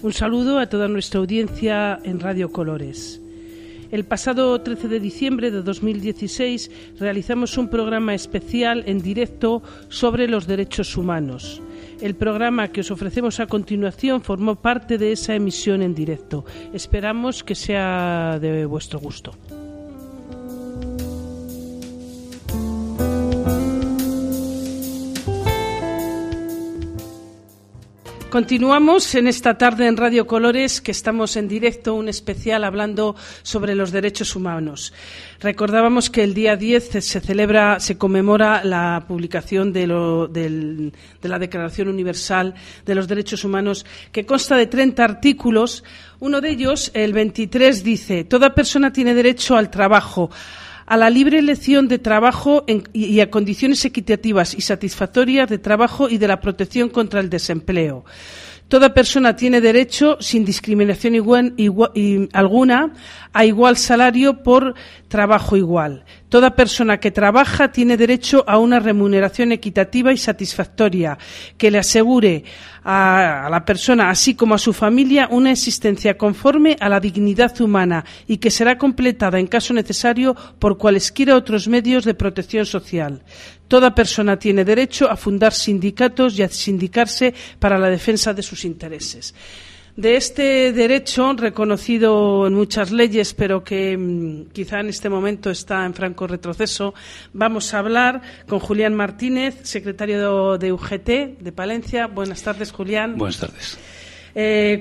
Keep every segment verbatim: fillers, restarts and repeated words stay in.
Un saludo a toda nuestra audiencia en Radio Colores. El pasado trece de diciembre de dos mil dieciséis realizamos un programa especial en directo sobre los derechos humanos. El programa que os ofrecemos a continuación formó parte de esa emisión en directo. Esperamos que sea de vuestro gusto. Continuamos en esta tarde en Radio Colores, que estamos en directo, un especial hablando sobre los derechos humanos. Recordábamos que el día diez se celebra, se conmemora la publicación de, lo, del, de la Declaración Universal de los Derechos Humanos, que consta de treinta artículos. Uno de ellos, el veintitrés, dice: toda persona tiene derecho al trabajo, a la libre elección de trabajo en, y a condiciones equitativas y satisfactorias de trabajo y de la protección contra el desempleo. Toda persona tiene derecho, sin discriminación igual, igual, y, alguna, a igual salario por trabajo igual. Toda persona que trabaja tiene derecho a una remuneración equitativa y satisfactoria que le asegure a, a la persona, así como a su familia, una existencia conforme a la dignidad humana y que será completada, en caso necesario, por cualesquiera otros medios de protección social. Toda persona tiene derecho a fundar sindicatos y a sindicarse para la defensa de sus intereses. De este derecho, reconocido en muchas leyes, pero que mmm, quizá en este momento está en franco retroceso, vamos a hablar con Julián Martínez, secretario de U G T de Palencia. Buenas tardes, Julián. Buenas tardes. Eh,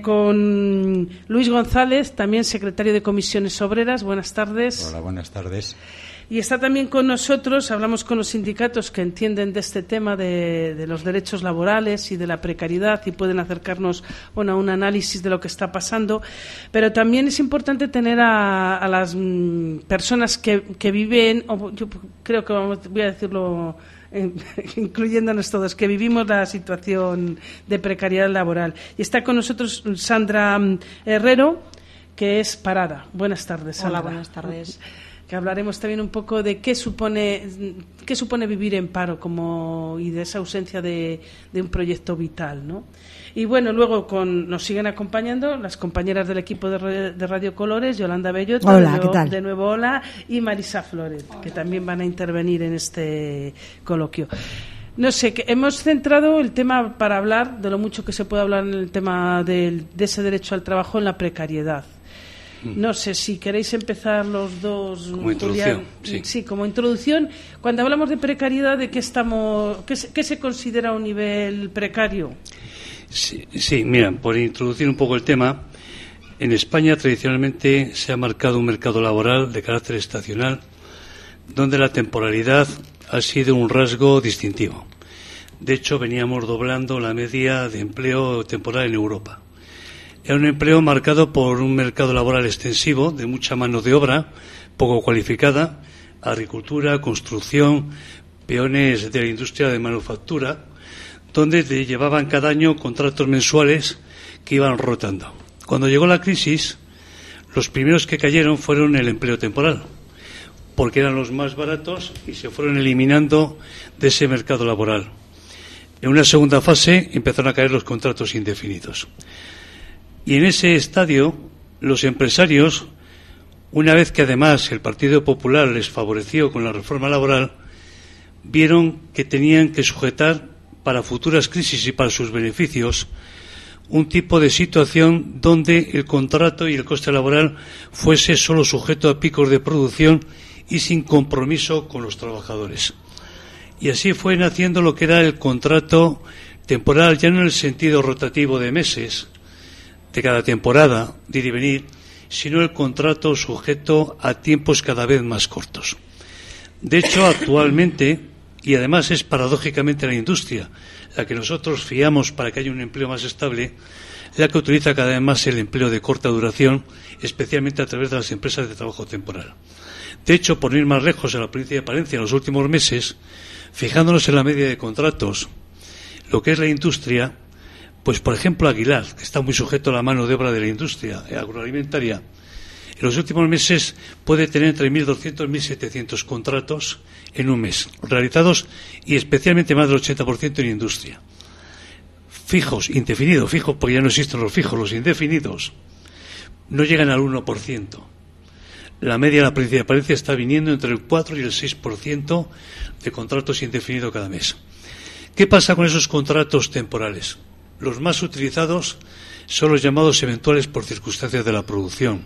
con Luis González, también secretario de Comisiones Obreras. Buenas tardes. Hola, buenas tardes. Y está también con nosotros, hablamos con los sindicatos que entienden de este tema de, de los derechos laborales y de la precariedad y pueden acercarnos, bueno, a un análisis de lo que está pasando. Pero también es importante tener a, a las mm, personas que, que viven, o yo creo que vamos, voy a decirlo eh, incluyéndonos todos, que vivimos la situación de precariedad laboral. Y está con nosotros Sandra Herrero, que es parada. Buenas tardes, Sandra. Hola, buenas tardes. Que hablaremos también un poco de qué supone qué supone vivir en paro como y de esa ausencia de, de un proyecto vital, ¿no? Y bueno, luego con, nos siguen acompañando las compañeras del equipo de, de Radio Colores, Yolanda Bellota, hola, de, nuevo, ¿qué tal? de nuevo hola, y Marisa Flores, hola, que también van a intervenir en este coloquio. No sé, que hemos centrado el tema para hablar de lo mucho que se puede hablar en el tema del, de ese derecho al trabajo en la precariedad. No sé si queréis empezar los dos. Como introducción, sí. Sí, como introducción. Cuando hablamos de precariedad, ¿de qué estamos? ¿Qué se, qué se considera un nivel precario? Sí, sí, mira, por introducir un poco el tema, en España tradicionalmente se ha marcado un mercado laboral de carácter estacional, donde la temporalidad ha sido un rasgo distintivo. De hecho, veníamos doblando la media de empleo temporal en Europa. Era un empleo marcado por un mercado laboral extensivo, de mucha mano de obra, poco cualificada, agricultura, construcción, peones de la industria de manufactura, donde te llevaban cada año contratos mensuales que iban rotando. Cuando llegó la crisis, los primeros que cayeron fueron el empleo temporal, porque eran los más baratos y se fueron eliminando de ese mercado laboral. En una segunda fase empezaron a caer los contratos indefinidos. Y en ese estadio, los empresarios, una vez que además el Partido Popular les favoreció con la reforma laboral, vieron que tenían que sujetar para futuras crisis y para sus beneficios un tipo de situación donde el contrato y el coste laboral fuese solo sujeto a picos de producción y sin compromiso con los trabajadores. Y así fue naciendo lo que era el contrato temporal, ya no en el sentido rotativo de meses, de cada temporada, de ir y venir, sino el contrato sujeto a tiempos cada vez más cortos. De hecho, actualmente, y además es paradójicamente la industria la que nosotros fiamos para que haya un empleo más estable, la que utiliza cada vez más el empleo de corta duración, especialmente a través de las empresas de trabajo temporal. De hecho, por no ir más lejos, en la provincia de Palencia, en los últimos meses, fijándonos en la media de contratos, lo que es la industria, pues por ejemplo Aguilar, que está muy sujeto a la mano de obra de la industria agroalimentaria, en los últimos meses puede tener entre mil doscientos y mil setecientos contratos en un mes, realizados y especialmente más del ochenta por ciento en industria. fijos, indefinidos, fijos, porque ya no existen los fijos, los indefinidos, no llegan al uno por ciento. La media de la provincia de Palencia está viniendo entre el cuatro y el seis por ciento de contratos indefinidos cada mes. ¿Qué pasa con esos contratos temporales? Los más utilizados son los llamados eventuales por circunstancias de la producción.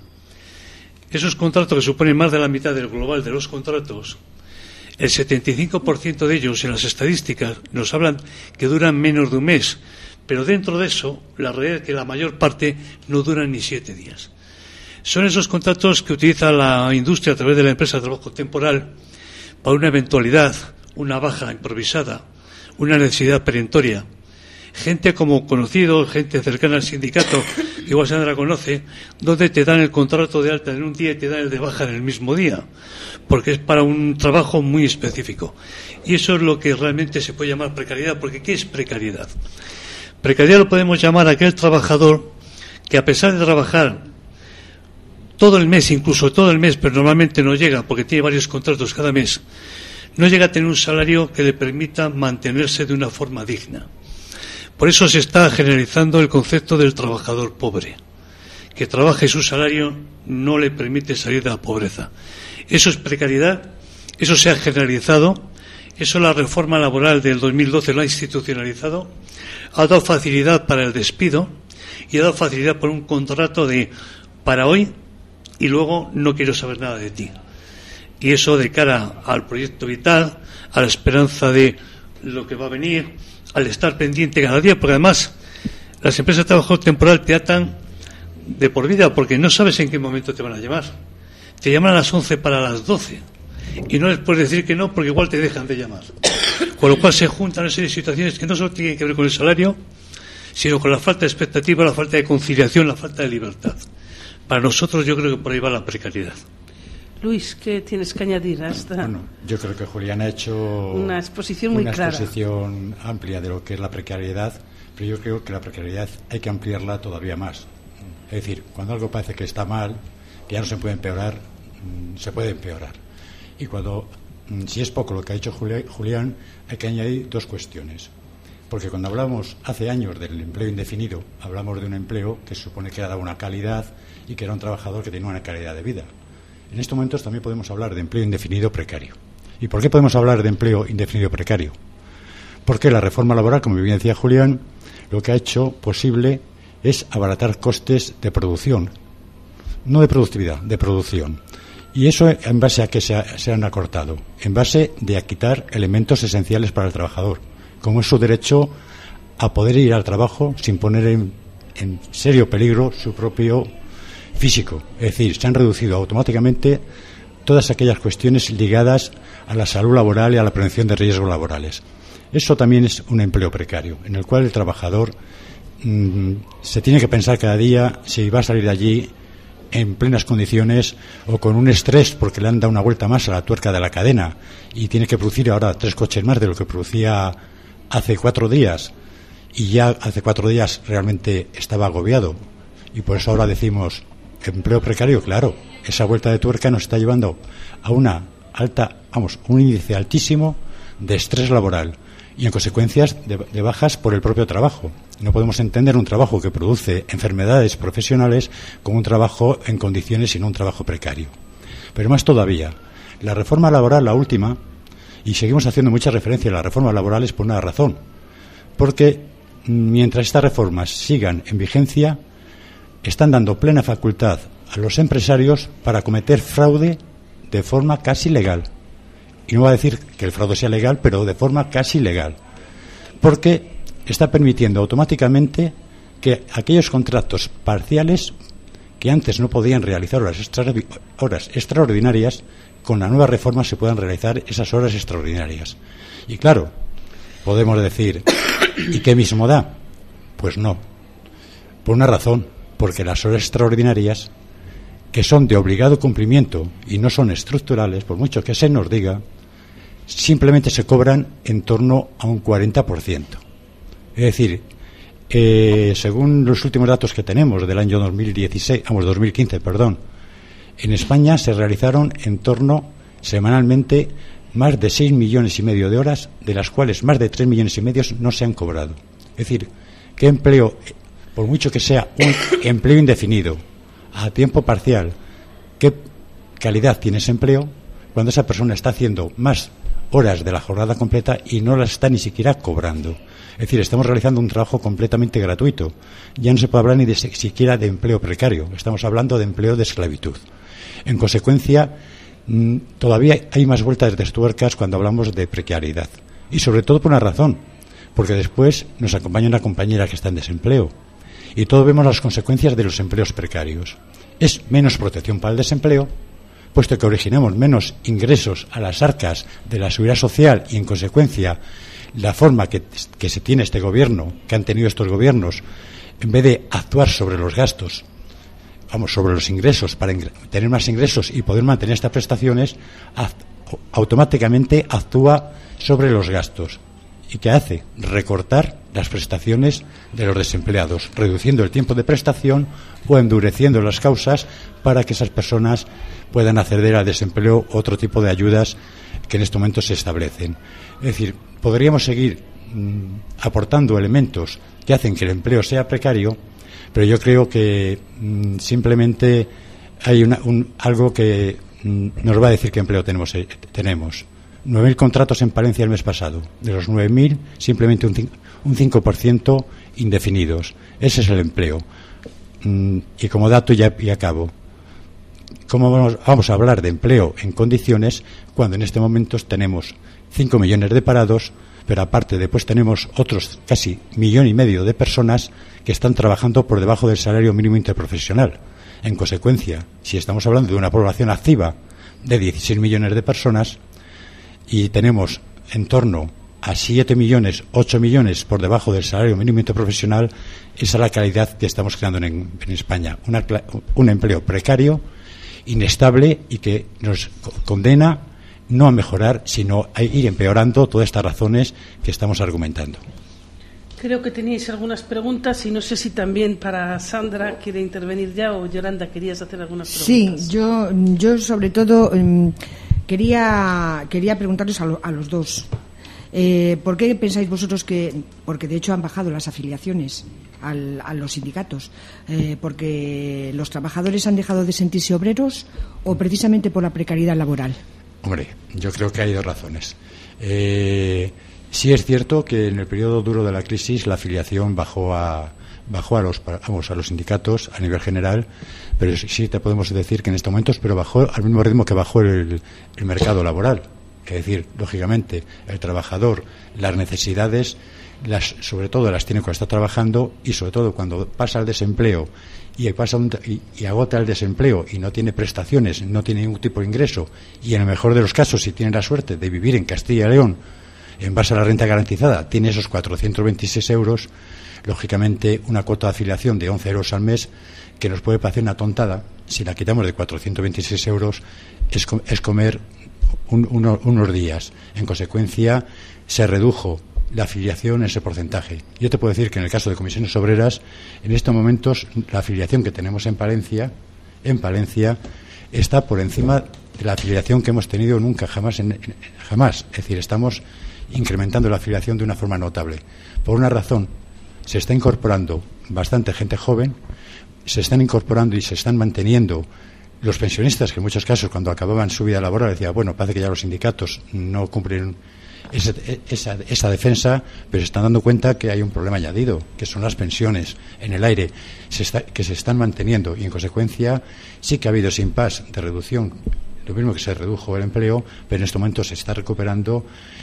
Esos contratos que suponen más de la mitad del global de los contratos, el setenta y cinco por ciento de ellos en las estadísticas nos hablan que duran menos de un mes, pero dentro de eso la realidad es que la mayor parte no duran ni siete días. Son esos contratos que utiliza la industria a través de la empresa de trabajo temporal para una eventualidad, una baja improvisada, una necesidad perentoria. Gente como conocido, gente cercana al sindicato, que igual Sandra conoce, donde te dan el contrato de alta en un día y te dan el de baja en el mismo día, porque es para un trabajo muy específico. Y eso es lo que realmente se puede llamar precariedad, porque ¿qué es precariedad? Precariedad lo podemos llamar a aquel trabajador que, a pesar de trabajar todo el mes, incluso todo el mes, pero normalmente no llega, porque tiene varios contratos cada mes, no llega a tener un salario que le permita mantenerse de una forma digna. Por eso se está generalizando el concepto del trabajador pobre, que trabaja y su salario no le permite salir de la pobreza. Eso es precariedad, eso se ha generalizado, eso la reforma laboral del dos mil doce lo ha institucionalizado, ha dado facilidad para el despido y ha dado facilidad por un contrato de para hoy y luego no quiero saber nada de ti. Y eso de cara al proyecto vital, a la esperanza de lo que va a venir, al estar pendiente cada día, porque además las empresas de trabajo temporal te atan de por vida, porque no sabes en qué momento te van a llamar. Te llaman a las once para las doce y no les puedes decir que no, porque igual te dejan de llamar. Con lo cual se juntan una serie de situaciones que no solo tienen que ver con el salario, sino con la falta de expectativa, la falta de conciliación, la falta de libertad. Para nosotros yo creo que por ahí va la precariedad. Luis, ¿qué tienes que añadir a esta? Bueno, yo creo que Julián ha hecho una exposición muy una clara. exposición amplia de lo que es la precariedad, pero yo creo que la precariedad hay que ampliarla todavía más. Es decir, cuando algo parece que está mal, que ya no se puede empeorar, se puede empeorar. Y cuando, si es poco lo que ha dicho Julián, hay que añadir dos cuestiones. Porque cuando hablamos hace años del empleo indefinido, hablamos de un empleo que se supone que era una calidad y que era un trabajador que tenía una calidad de vida. En estos momentos también podemos hablar de empleo indefinido precario. ¿Y por qué podemos hablar de empleo indefinido precario? Porque la reforma laboral, como bien decía Julián, lo que ha hecho posible es abaratar costes de producción. No de productividad, de producción. ¿Y eso en base a qué se, ha, se han acortado? En base de a quitar elementos esenciales para el trabajador, como es su derecho a poder ir al trabajo sin poner en, en serio peligro su propio físico. Es decir, se han reducido automáticamente todas aquellas cuestiones ligadas a la salud laboral y a la prevención de riesgos laborales. Eso también es un empleo precario, en el cual el trabajador mmm, se tiene que pensar cada día si va a salir de allí en plenas condiciones o con un estrés porque le han dado una vuelta más a la tuerca de la cadena y tiene que producir ahora tres coches más de lo que producía hace cuatro días y ya hace cuatro días realmente estaba agobiado y por eso ahora decimos empleo precario. Claro, esa vuelta de tuerca nos está llevando a una alta, vamos, un índice altísimo de estrés laboral y en consecuencias de, de bajas por el propio trabajo. No podemos entender un trabajo que produce enfermedades profesionales como un trabajo en condiciones y no un trabajo precario. Pero más todavía, la reforma laboral, la última, y seguimos haciendo muchas referencias a las reformas laborales por una razón, porque mientras estas reformas sigan en vigencia, están dando plena facultad a los empresarios para cometer fraude de forma casi legal. Y no voy a decir que el fraude sea legal, pero de forma casi legal. Porque está permitiendo automáticamente que aquellos contratos parciales que antes no podían realizar horas, extra, horas extraordinarias, con la nueva reforma se puedan realizar esas horas extraordinarias. Y claro, podemos decir, ¿y qué mismo da? Pues no. Por una razón, porque las horas extraordinarias, que son de obligado cumplimiento y no son estructurales, por mucho que se nos diga, simplemente se cobran en torno a un cuarenta por ciento. Es decir, eh, según los últimos datos que tenemos del año dos mil dieciséis, vamos, dos mil quince, perdón, en España se realizaron en torno semanalmente más de seis millones y medio de horas, de las cuales más de tres millones y medio no se han cobrado. Es decir, ¿Qué empleo, por mucho que sea un empleo indefinido, a tiempo parcial, qué calidad tiene ese empleo cuando esa persona está haciendo más horas de la jornada completa y no las está ni siquiera cobrando? Es decir, estamos realizando un trabajo completamente gratuito. Ya no se puede hablar ni de siquiera de empleo precario, estamos hablando de empleo de esclavitud. En consecuencia, mmm, todavía hay más vueltas de tuercas cuando hablamos de precariedad. Y sobre todo por una razón, porque después nos acompaña una compañera que está en desempleo. Y todos vemos las consecuencias de los empleos precarios. Es menos protección para el desempleo, puesto que originamos menos ingresos a las arcas de la seguridad social y, en consecuencia, la forma que, que se tiene este gobierno, que han tenido estos gobiernos, en vez de actuar sobre los gastos, vamos, sobre los ingresos, para tener más ingresos y poder mantener estas prestaciones, automáticamente actúa sobre los gastos. ¿Y qué hace? Recortar las prestaciones de los desempleados, reduciendo el tiempo de prestación o endureciendo las causas para que esas personas puedan acceder al desempleo o otro tipo de ayudas que en este momento se establecen. Es decir, podríamos seguir mmm, aportando elementos que hacen que el empleo sea precario, pero yo creo que mmm, simplemente hay una, un, algo que mmm, nos va a decir qué empleo tenemos. Eh, tenemos. nueve mil contratos en Palencia el mes pasado. De los nueve mil, simplemente un, un cinco por ciento indefinidos. Ese es el empleo. Mm, y como dato, ya, y acabo. ¿Cómo vamos, vamos a hablar de empleo en condiciones cuando en este momento tenemos cinco millones de parados, pero aparte después tenemos otros casi millón y medio de personas que están trabajando por debajo del salario mínimo interprofesional? En consecuencia, si estamos hablando de una población activa de dieciséis millones de personas, y tenemos en torno a siete millones, ocho millones por debajo del salario mínimo interprofesional, esa es la calidad que estamos creando en, en España. Una, un empleo precario, inestable y que nos condena no a mejorar, sino a ir empeorando todas estas razones que estamos argumentando. Creo que teníais algunas preguntas y no sé si también para Sandra quiere intervenir ya, o Yolanda, querías hacer algunas preguntas. Sí, yo, yo sobre todo um, quería, quería preguntarles a, lo, a los dos. Eh, ¿Por qué pensáis vosotros que, porque de hecho han bajado las afiliaciones al, a los sindicatos, eh, porque los trabajadores han dejado de sentirse obreros o precisamente por la precariedad laboral? Hombre, yo creo que hay dos razones. Eh, sí es cierto que en el periodo duro de la crisis la afiliación bajó a bajó a los vamos, a los sindicatos a nivel general, pero sí te podemos decir que en estos momentos, pero bajó al mismo ritmo que bajó el, el mercado laboral. Es decir, lógicamente, el trabajador, las necesidades, las, sobre todo las tiene cuando está trabajando, y sobre todo cuando pasa el desempleo y, pasa un, y, y agota el desempleo y no tiene prestaciones, no tiene ningún tipo de ingreso, y en el mejor de los casos, si tiene la suerte de vivir en Castilla y León en base a la renta garantizada, tiene esos cuatrocientos veintiséis euros, lógicamente una cuota de afiliación de once euros al mes, que nos puede parecer una tontada, si la quitamos de cuatrocientos veintiséis euros, es, es comer Un, uno, unos días. En consecuencia, se redujo la afiliación en ese porcentaje. Yo te puedo decir que en el caso de comisiones obreras, en estos momentos, la afiliación que tenemos en Palencia, en Palencia, está por encima de la afiliación que hemos tenido nunca, jamás, en, en, jamás. Es decir, estamos incrementando la afiliación de una forma notable. Por una razón, se está incorporando bastante gente joven, se están incorporando y se están manteniendo los pensionistas, que en muchos casos cuando acababan su vida laboral decían, bueno, parece que ya los sindicatos no cumplen ese, esa, esa defensa, pero se están dando cuenta que hay un problema añadido, que son las pensiones en el aire, se está, que se están manteniendo, y en consecuencia sí que ha habido ese impasse de reducción, lo mismo que se redujo el empleo, pero en este momento se está recuperando.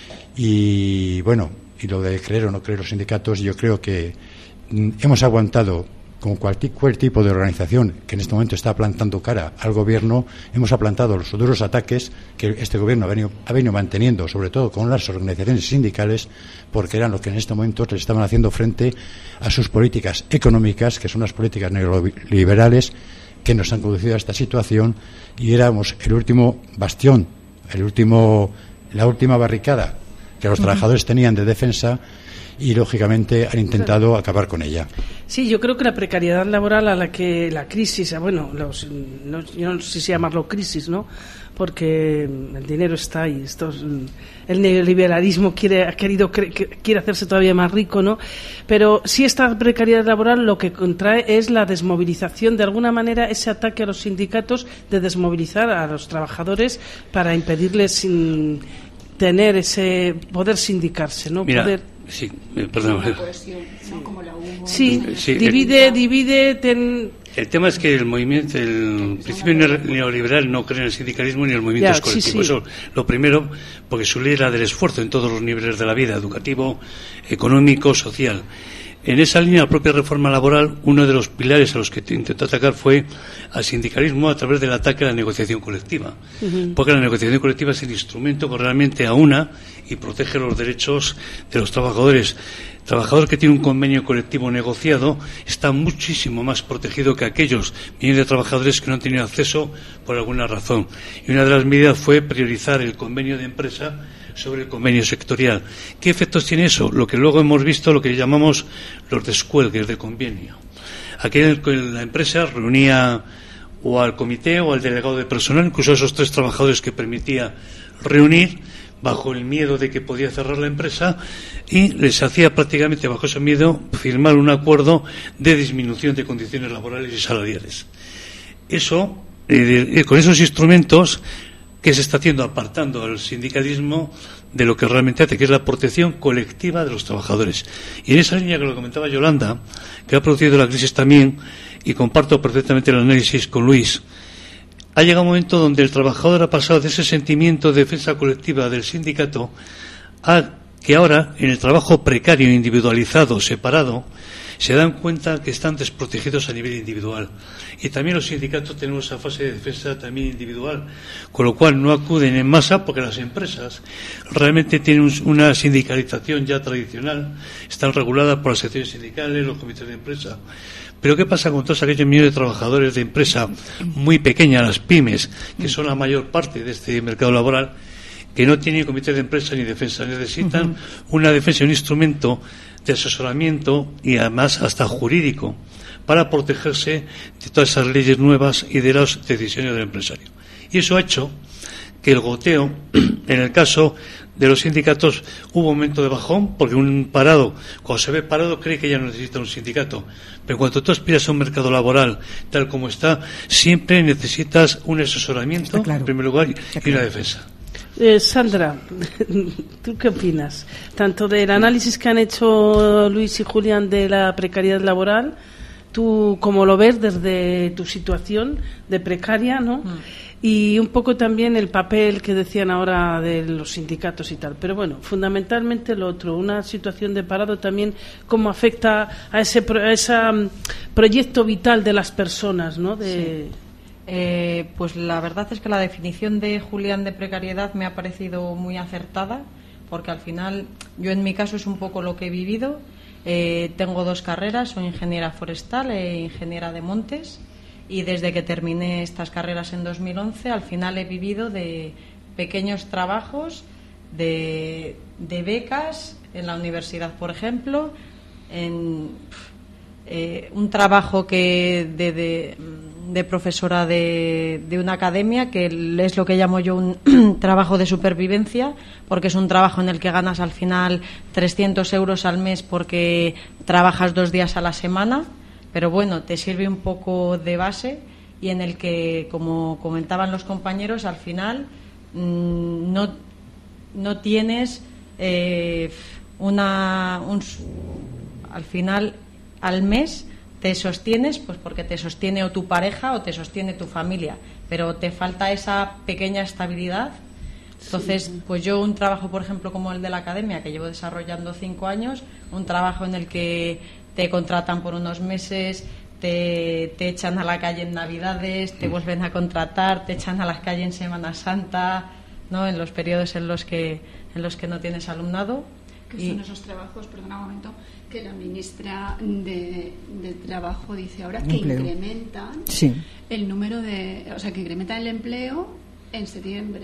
Y bueno, y lo de creer o no creer los sindicatos, yo creo que mm, hemos aguantado, como cualquier tipo de organización que en este momento está plantando cara al gobierno, hemos aplantado los duros ataques que este gobierno ha venido, ha venido manteniendo, sobre todo con las organizaciones sindicales, porque eran los que en este momento le estaban haciendo frente a sus políticas económicas, que son las políticas neoliberales que nos han conducido a esta situación, y éramos el último bastión, el último, la última barricada que los trabajadores tenían de defensa. y lógicamente han intentado claro. acabar con ella. Sí, yo creo que la precariedad laboral a la que la crisis, bueno, los, los, yo no sé si llamarlo crisis, ¿no? Porque el dinero está ahí, esto es, el neoliberalismo quiere ha querido quiere hacerse todavía más rico, ¿no? Pero sí, esta precariedad laboral lo que contrae es la desmovilización, de alguna manera ese ataque a los sindicatos de desmovilizar a los trabajadores para impedirles sin tener ese poder sindicarse, ¿no? Mira, poder sí, perdón. Sí, sí, divide, el, divide. Ten... El tema es que el movimiento, el principio neoliberal no cree en el sindicalismo ni en los movimientos ya, colectivos. Sí, sí. Eso, lo primero, porque su ley era del esfuerzo en todos los niveles de la vida, educativo, económico, social. En esa línea, la propia reforma laboral, uno de los pilares a los que intentó atacar fue al sindicalismo a través del ataque a la negociación colectiva. Uh-huh. Porque la negociación colectiva es el instrumento que realmente aúna y protege los derechos de los trabajadores. El trabajador que tiene un convenio colectivo negociado está muchísimo más protegido que aquellos millones de trabajadores que no han tenido acceso por alguna razón. Y una de las medidas fue priorizar el convenio de empresa sobre el convenio sectorial. ¿Qué efectos tiene eso? Lo que luego hemos visto, lo que llamamos los descuelgues de convenio. Aquí la empresa reunía o al comité o al delegado de personal, incluso a esos tres trabajadores que permitía reunir, bajo el miedo de que podía cerrar la empresa, y les hacía prácticamente bajo ese miedo firmar un acuerdo de disminución de condiciones laborales y salariales. Eso, eh, con esos instrumentos, que se está haciendo apartando al sindicalismo de lo que realmente hace, que es la protección colectiva de los trabajadores. Y en esa línea que lo comentaba Yolanda, que ha producido la crisis también, y comparto perfectamente el análisis con Luis, ha llegado un momento donde el trabajador ha pasado de ese sentimiento de defensa colectiva del sindicato a que ahora, en el trabajo precario, individualizado, separado, se dan cuenta que están desprotegidos a nivel individual. Y también los sindicatos tenemos esa fase de defensa también individual, con lo cual no acuden en masa porque las empresas realmente tienen una sindicalización ya tradicional, están reguladas por las secciones sindicales, los comités de empresa. Pero ¿qué pasa con todos aquellos millones de trabajadores de empresa muy pequeñas, las pymes, que son la mayor parte de este mercado laboral, que no tienen comité de empresa ni defensa? Necesitan uh-huh. una defensa, un instrumento de asesoramiento y además hasta jurídico para protegerse de todas esas leyes nuevas y de las decisiones del empresario. Y eso ha hecho que el goteo, en el caso de los sindicatos, hubo un momento de bajón, porque un parado, cuando se ve parado, cree que ya no necesita un sindicato. Pero cuando tú aspiras a un mercado laboral tal como está, siempre necesitas un asesoramiento, claro, en primer lugar, y claro. una defensa. Eh, Sandra, ¿tú qué opinas? Tanto del análisis que han hecho Luis y Julián de la precariedad laboral, tú cómo lo ves desde tu situación de precaria, ¿no? Mm. Y un poco también el papel que decían ahora de los sindicatos y tal. Pero bueno, fundamentalmente lo otro, una situación de parado también, cómo afecta a ese a ese proyecto vital de las personas, ¿no? De... Sí. Eh, pues la verdad es que la definición de Julián de precariedad me ha parecido muy acertada, porque al final yo en mi caso es un poco lo que he vivido. Eh, tengo dos carreras, soy ingeniera forestal e ingeniera de montes, y desde que terminé estas carreras en dos mil once al final he vivido de pequeños trabajos, de, de becas en la universidad, por ejemplo, en eh, un trabajo que de, de de profesora de, de una academia, que es lo que llamo yo un trabajo de supervivencia, porque es un trabajo en el que ganas al final trescientos euros al mes porque trabajas dos días a la semana, pero bueno, te sirve un poco de base, y en el que, como comentaban los compañeros, al final mmm, no, no tienes eh, una un, al final al mes te sostienes, pues porque te sostiene o tu pareja o te sostiene tu familia, pero te falta esa pequeña estabilidad. Entonces, pues yo un trabajo, por ejemplo, como el de la academia, que llevo desarrollando cinco años, un trabajo en el que te contratan por unos meses, te, te echan a la calle en Navidades, te vuelven a contratar, te echan a la calle en Semana Santa, ¿no? En los periodos en los que en los que no tienes alumnado. Que son esos trabajos, perdona un momento, que la ministra de, de Trabajo dice ahora que empleo. incrementan sí. el número de, o sea, que incrementan el empleo en septiembre.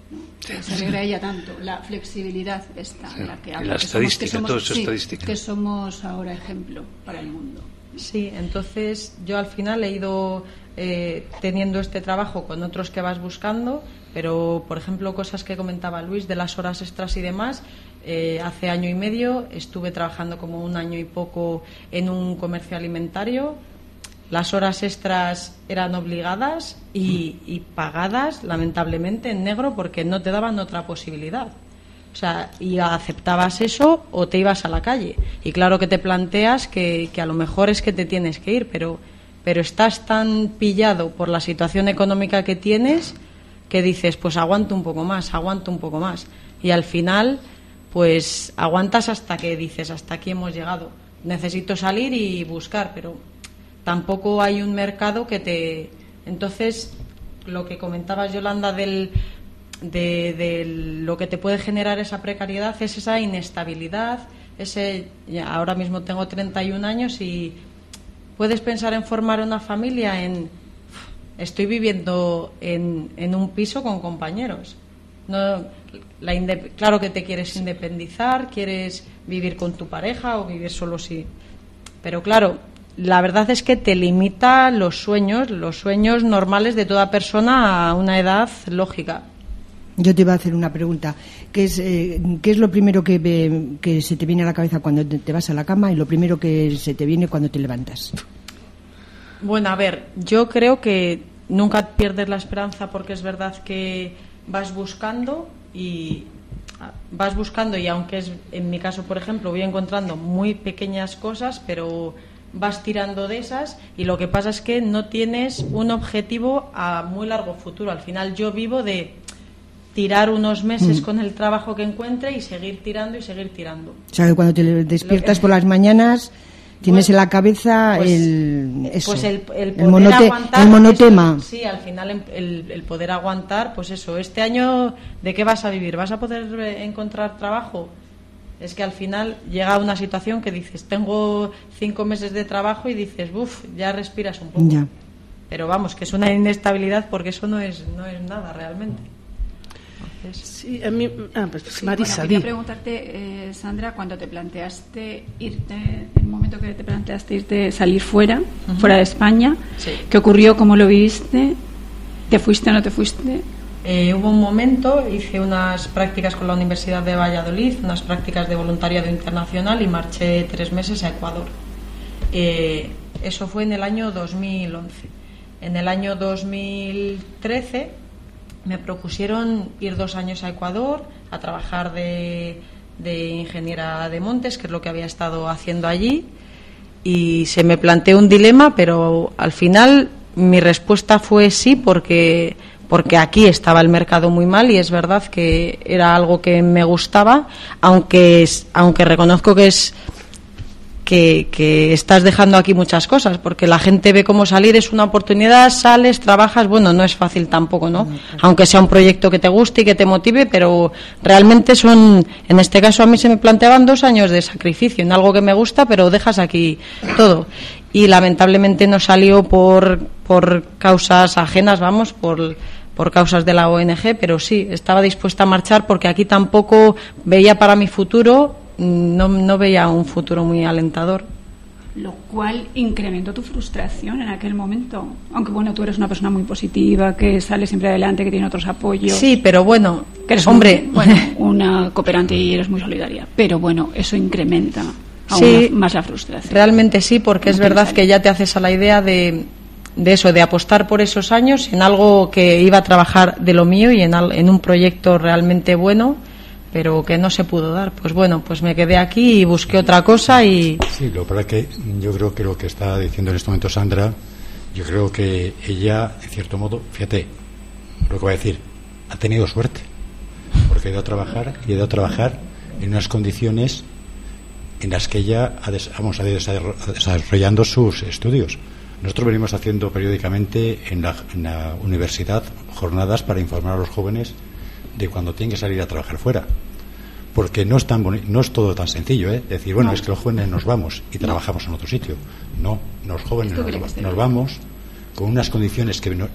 ¿no? Que se alegra ella tanto. La flexibilidad está sí. en la que Y habla. la que estadística, somos, que somos, todo eso sí, estadística. Que somos ahora ejemplo para el mundo. Sí, entonces yo al final he ido eh, teniendo este trabajo con otros que vas buscando, pero por ejemplo cosas que comentaba Luis de las horas extras y demás, eh, hace año y medio estuve trabajando como un año y poco en un comercio alimentario. Las horas extras eran obligadas y, y pagadas lamentablemente en negro porque no te daban otra posibilidad. O sea, y aceptabas eso o te ibas a la calle. Y claro que te planteas que, que a lo mejor es que te tienes que ir, pero, pero estás tan pillado por la situación económica que tienes que dices, pues aguanto un poco más, aguanto un poco más. Y al final, pues aguantas hasta que dices, hasta aquí hemos llegado. Necesito salir y buscar, pero tampoco hay un mercado que te... Entonces, lo que comentabas, Yolanda, del... De, de lo que te puede generar esa precariedad es esa inestabilidad, ese ya, ahora mismo tengo treinta y un años y puedes pensar en formar una familia en estoy viviendo en, en un piso con compañeros. No, la inde, claro que te quieres independizar, quieres vivir con tu pareja o vivir solo sí, pero claro, la verdad es que te limita los sueños, los sueños normales de toda persona a una edad lógica. Yo te iba a hacer una pregunta. ¿Qué es, eh, ¿qué es lo primero que, ve, que se te viene a la cabeza cuando te, te vas a la cama y lo primero que se te viene cuando te levantas? Bueno, a ver, yo creo que nunca pierdes la esperanza porque es verdad que vas buscando y vas buscando y aunque es en mi caso, por ejemplo, voy encontrando muy pequeñas cosas, pero vas tirando de esas y lo que pasa es que no tienes un objetivo a muy largo futuro. Al final yo vivo de tirar unos meses mm. con el trabajo que encuentre y seguir tirando y seguir tirando. O sea, que cuando te despiertas que... por las mañanas tienes pues, en la cabeza pues, el eso, pues el, el, el, monote, aguantar, el monotema. Eso, sí, al final el, el poder aguantar, pues eso, este año ¿de qué vas a vivir? ¿Vas a poder encontrar trabajo? Es que al final llega una situación que dices, tengo cinco meses de trabajo y dices, uff, ya respiras un poco. Ya. Pero vamos, que es una inestabilidad porque eso no es, no es nada realmente. Sí, a mí, ah, pues, sí, Marisa, bueno, quería preguntarte, eh, Sandra, cuando te planteaste irte, en el momento que te planteaste irte, salir fuera, uh-huh. fuera de España, sí. ¿qué ocurrió? ¿Cómo lo viviste? ¿Te fuiste o no te fuiste? Eh, hubo un momento, hice unas prácticas con la Universidad de Valladolid, unas prácticas de voluntariado internacional y marché tres meses a Ecuador. Eh, eso fue en el año dos mil once. En el año dos mil trece me propusieron ir dos años a Ecuador a trabajar de, de ingeniera de montes, que es lo que había estado haciendo allí, y se me planteó un dilema, pero al final mi respuesta fue sí, porque, porque aquí estaba el mercado muy mal y es verdad que era algo que me gustaba, aunque, aunque reconozco que es... Que, que estás dejando aquí muchas cosas, porque la gente ve cómo salir es una oportunidad, sales, trabajas, bueno, no es fácil tampoco, ¿no? Aunque sea un proyecto que te guste y que te motive, pero realmente son, en este caso a mí se me planteaban dos años de sacrificio en algo que me gusta, pero dejas aquí todo. Y lamentablemente no salió por, por causas ajenas, vamos, por... por causas de la O N G, pero sí, estaba dispuesta a marchar porque aquí tampoco veía para mi futuro, no, no veía un futuro muy alentador. Lo cual incrementó tu frustración en aquel momento. Aunque, bueno, tú eres una persona muy positiva, que sale siempre adelante, que tiene otros apoyos. Sí, pero bueno, que eres hombre, un, bueno, una cooperante y eres muy solidaria. Pero bueno, eso incrementa aún sí, más la frustración. Realmente sí, porque es verdad que ya te haces a la idea de, de eso, de apostar por esos años en algo que iba a trabajar de lo mío y en, en un proyecto realmente bueno, pero que no se pudo dar. Pues bueno, pues me quedé aquí y busqué otra cosa y... Sí, lo que que yo creo que lo que está diciendo en este momento Sandra, yo creo que ella, en cierto modo, fíjate, lo que voy a decir, ha tenido suerte, porque ha ido a trabajar y ha ido a trabajar en unas condiciones en las que ella ha, des, vamos, ha ido desarrollando sus estudios. Nosotros venimos haciendo periódicamente en la, en la universidad jornadas para informar a los jóvenes de cuando tienen que salir a trabajar fuera, porque no es tan boni- no es todo tan sencillo, ¿eh? Decir, bueno, no. es que los jóvenes nos vamos y no. trabajamos en otro sitio. No, los jóvenes nos, nos vamos con unas condiciones que, no,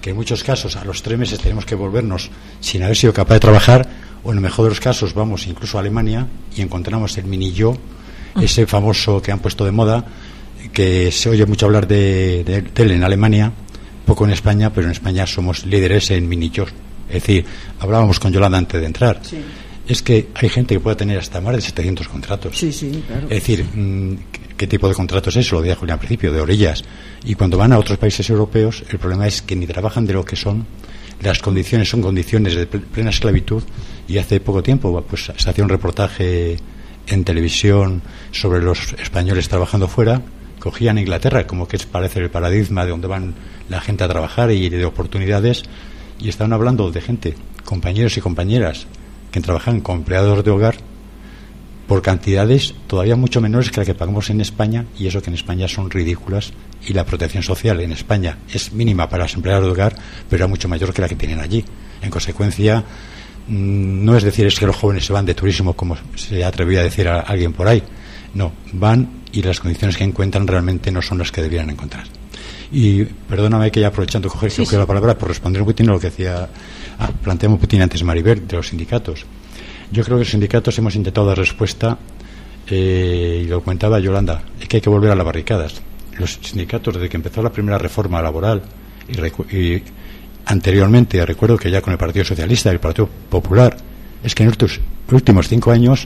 que en muchos casos a los tres meses tenemos que volvernos sin haber sido capaz de trabajar, o en el mejor de los casos vamos incluso a Alemania y encontramos el mini yo, ese famoso que han puesto de moda, que se oye mucho hablar de, de, de él en Alemania, poco en España, pero en España somos líderes en mini yo. Es decir, hablábamos con Yolanda antes de entrar. Sí. Es que hay gente que puede tener hasta más de setecientos contratos. Sí, sí, claro. Es decir, ¿qué tipo de contratos es eso? Lo decía Julián al principio, de orillas. Y cuando van a otros países europeos, el problema es que ni trabajan de lo que son. Las condiciones son condiciones de plena esclavitud. Y hace poco tiempo pues se hacía un reportaje en televisión sobre los españoles trabajando fuera. Cogían Inglaterra, como que es parece el paradigma de donde van la gente a trabajar y de oportunidades. Y estaban hablando de gente, compañeros y compañeras, que trabajan como empleados de hogar por cantidades todavía mucho menores que la que pagamos en España, y eso que en España son ridículas, y la protección social en España es mínima para los empleados de hogar, pero era mucho mayor que la que tienen allí. En consecuencia, no es decir es que los jóvenes se van de turismo, como se atrevía a decir a alguien por ahí. No, van y las condiciones que encuentran realmente no son las que debieran encontrar. Y perdóname que ya aprovechando coger sí, sí. la palabra por responder un poquito a lo que decía, ah, planteamos un poquito antes Maribel, de los sindicatos. Yo creo que los sindicatos hemos intentado dar respuesta, eh, y lo comentaba Yolanda, es que hay que volver a las barricadas. Los sindicatos, desde que empezó la primera reforma laboral y, recu- y anteriormente, recuerdo que ya con el Partido Socialista y el Partido Popular, es que en estos últimos cinco años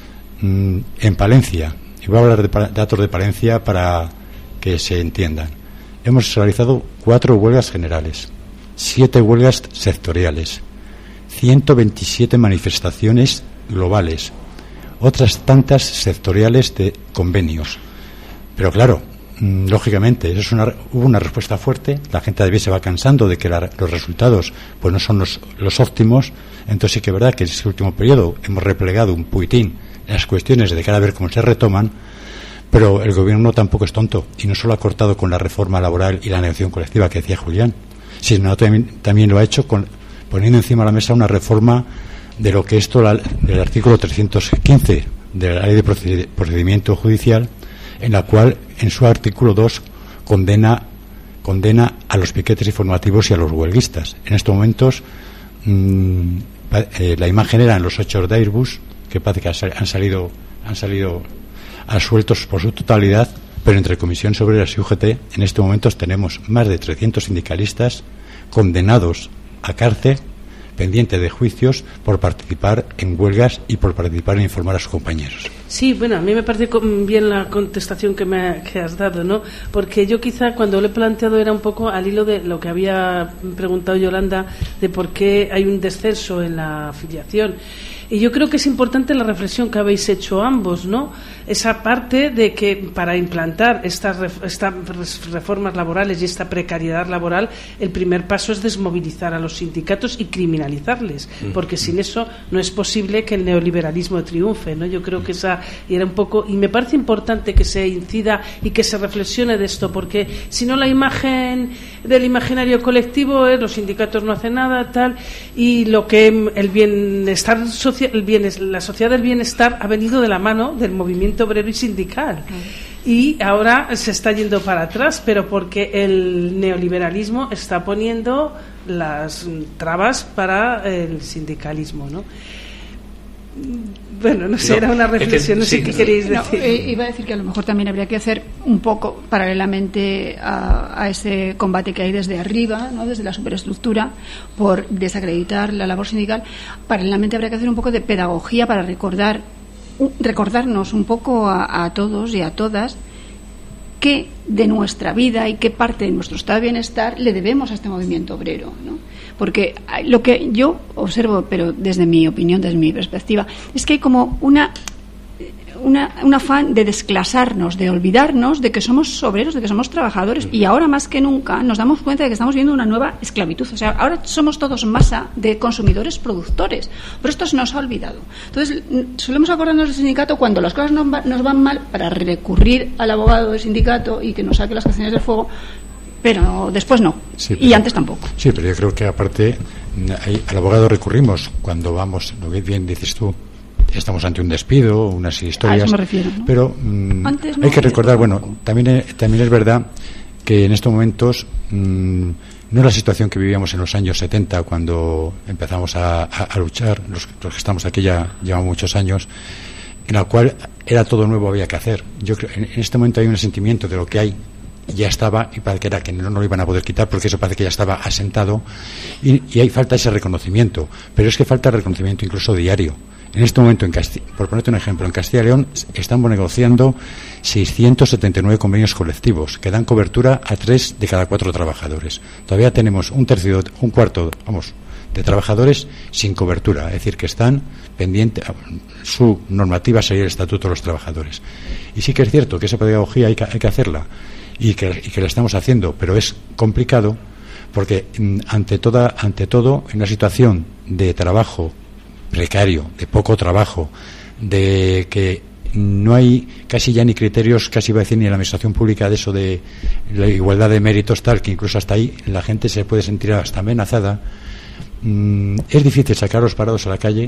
mmm, en Palencia, y voy a hablar de pa- datos de Palencia para que se entiendan, hemos realizado cuatro huelgas generales, siete huelgas sectoriales, ciento veintisiete manifestaciones globales, otras tantas sectoriales de convenios. Pero claro, mmm, lógicamente, eso es una, hubo una respuesta fuerte, la gente todavía se va cansando de que la, los resultados pues no son los, los óptimos, entonces sí que es verdad que en este último periodo hemos replegado un poquitín las cuestiones de cara a ver cómo se retoman. Pero el gobierno tampoco es tonto, y no solo ha cortado con la reforma laboral y la negociación colectiva que decía Julián, sino también, también lo ha hecho con, poniendo encima de la mesa una reforma de lo que esto la, del artículo trescientos quince de la ley de procedimiento judicial, en la cual en su artículo dos condena condena a los piquetes informativos y a los huelguistas. En estos momentos mmm, eh, la imagen era en los hechos de Airbus, que parece que han salido han salido asueltos por su totalidad, pero entre Comisiones Obreras y U G T en estos momentos tenemos más de trescientos sindicalistas condenados a cárcel, pendiente de juicios por participar en huelgas y por participar en informar a sus compañeros. Sí, bueno, a mí me parece bien la contestación que me que has dado, ¿no? Porque yo quizá cuando lo he planteado era un poco al hilo de lo que había preguntado Yolanda, de por qué hay un descenso en la afiliación. Y yo creo que es importante la reflexión que habéis hecho ambos, ¿no? Esa parte de que para implantar estas, estas reformas laborales y esta precariedad laboral, el primer paso es desmovilizar a los sindicatos y criminalizarles, porque sin eso no es posible que el neoliberalismo triunfe, ¿no? Yo creo que esa era un poco, y me parece importante que se incida y que se reflexione de esto, porque si no la imagen del imaginario colectivo es los sindicatos no hacen nada, tal, y lo que el bienestar social, el bienes, la sociedad del bienestar ha venido de la mano del movimiento obrero y sindical. Y ahora se está yendo para atrás, pero porque el neoliberalismo está poniendo las trabas para el sindicalismo, ¿no? Bueno, no sé, no, era una reflexión, no sé sí, qué queréis decir. No, eh, iba a decir que a lo mejor también habría que hacer un poco paralelamente a, a ese combate que hay desde arriba, ¿no? Desde la superestructura, por desacreditar la labor sindical. Paralelamente habría que hacer un poco de pedagogía para recordar, recordarnos un poco a, a todos y a todas qué de nuestra vida y qué parte de nuestro estado de bienestar le debemos a este movimiento obrero, ¿no? Porque lo que yo observo, pero desde mi opinión, desde mi perspectiva, es que hay como una, una un afán de desclasarnos, de olvidarnos de que somos obreros, de que somos trabajadores, y ahora más que nunca nos damos cuenta de que estamos viviendo una nueva esclavitud. O sea, ahora somos todos masa de consumidores productores, pero esto se nos ha olvidado. Entonces, solemos acordarnos del sindicato cuando las cosas nos, va, nos van mal para recurrir al abogado del sindicato y que nos saque las castañas del fuego, pero después no, sí, pero, y antes tampoco. Sí, pero yo creo que aparte hay, al abogado recurrimos cuando vamos, lo que bien dices tú, estamos ante un despido, unas historias. A eso me refiero, ¿no? Pero mmm, antes no, hay que recordar, bueno, también, también es verdad que en estos momentos mmm, no es la situación que vivíamos en los años setenta cuando empezamos a, a, a luchar, los, los que estamos aquí ya llevamos muchos años, en la cual era todo nuevo, había que hacer. Yo creo en, en este momento hay un sentimiento de lo que hay, ya estaba, y parece que era que no, no lo iban a poder quitar porque eso parece que ya estaba asentado, y, y hay falta ese reconocimiento, pero es que falta reconocimiento incluso diario. En este momento, en Castilla, por ponerte un ejemplo, en Castilla y León estamos negociando seiscientos setenta y nueve convenios colectivos que dan cobertura a tres de cada cuatro trabajadores. Todavía tenemos un tercio, un cuarto, vamos, de trabajadores sin cobertura, es decir, que están pendientes, su normativa sería el Estatuto de los Trabajadores. Y sí que es cierto que esa pedagogía hay que, hay que hacerla y que, y que la estamos haciendo, pero es complicado porque ante toda, ante todo, en una situación de trabajo precario, de poco trabajo, de que no hay casi ya ni criterios, casi iba a decir ni en la administración pública de eso de la igualdad de méritos, tal que incluso hasta ahí la gente se puede sentir hasta amenazada. Mm, es difícil sacar a los parados a la calle,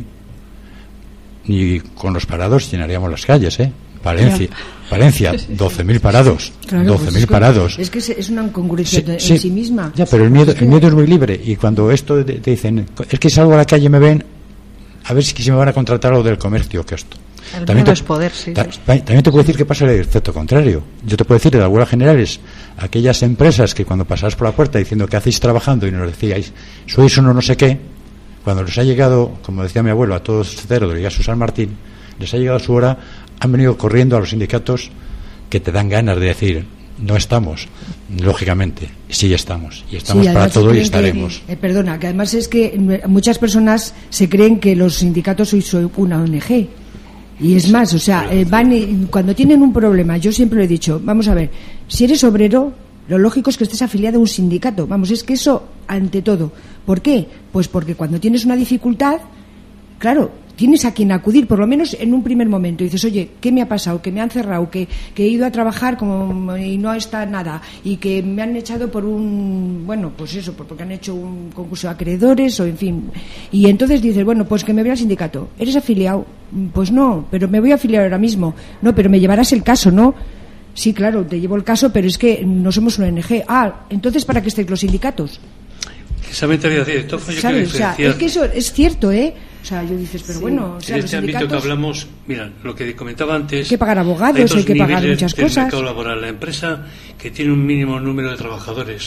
y con los parados llenaríamos las calles, ¿eh? Valencia, Valencia, doce mil parados, claro, doce mil pues es parados. Es que es una incongruencia sí, en sí, sí misma. Ya, pero el miedo, el miedo es muy libre, y cuando esto te dicen, es que salgo a la calle y me ven, a ver si me van a contratar lo del comercio, que esto. El también miedo te, es poder, sí. Ta, también te puedo decir que pasa el efecto contrario. Yo te puedo decir de la huelga generales, aquellas empresas que cuando pasabas por la puerta diciendo que hacéis trabajando y nos decíais, sois uno no sé qué, cuando les ha llegado, como decía mi abuelo, a todos Cedro y a San Martín, les ha llegado su hora, han venido corriendo a los sindicatos que te dan ganas de decir, no estamos, lógicamente, sí estamos, y estamos sí, para todo y estaremos. Que, eh, perdona, que además es que muchas personas se creen que los sindicatos sois una O N G, y es más, o sea, eh, van y, cuando tienen un problema, yo siempre lo he dicho, vamos a ver, si eres obrero, lo lógico es que estés afiliado a un sindicato, vamos, es que eso ante todo. ¿Por qué? Pues porque cuando tienes una dificultad, claro, tienes a quien acudir, por lo menos en un primer momento. Y dices, oye, ¿qué me ha pasado? Que me han cerrado, que, que he ido a trabajar como y no está nada, y que me han echado por un, bueno, pues eso, porque han hecho un concurso de acreedores, o en fin. Y entonces dices, bueno, pues que me vea al sindicato. ¿Eres afiliado? Pues no, pero me voy a afiliar ahora mismo. No, pero me llevarás el caso, ¿no? Sí, claro, te llevo el caso, pero es que no somos una O N G. Ah, entonces, ¿para qué estáis los sindicatos? Esa mentalidad de esto fue yo quiero diferenciar. O sea, es que eso es cierto, ¿eh? O sea, yo dices, pero sí, bueno, o sea, en este ámbito que hablamos, mira, lo que comentaba antes, hay que pagar abogados, hay, hay que pagar muchas del cosas. Mercado laboral, la empresa que tiene un mínimo número de trabajadores